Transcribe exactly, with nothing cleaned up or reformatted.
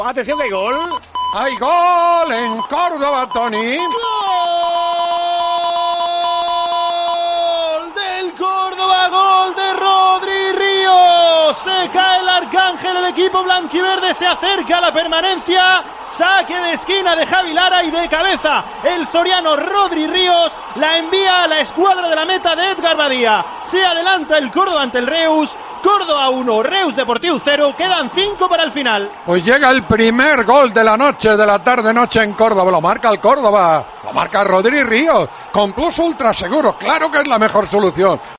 Atención que hay gol. ¡Hay gol en Córdoba, Tony! ¡Gol del Córdoba! ¡Gol de Rodri Ríos! Se cae el Arcángel, el equipo blanquiverde se acerca a la permanencia. Saque de esquina de Javi Lara y de cabeza el soriano Rodri Ríos la envía a la escuadra de la meta de Edgar Badía. Se adelanta el Córdoba ante el Reus. Córdoba uno, Reus Deportiu cero, quedan cinco para el final. Pues llega el primer gol de la noche, de la tarde-noche en Córdoba. Lo marca el Córdoba, lo marca Rodri Ríos, con Plus Ultra Seguro. Claro que es la mejor solución.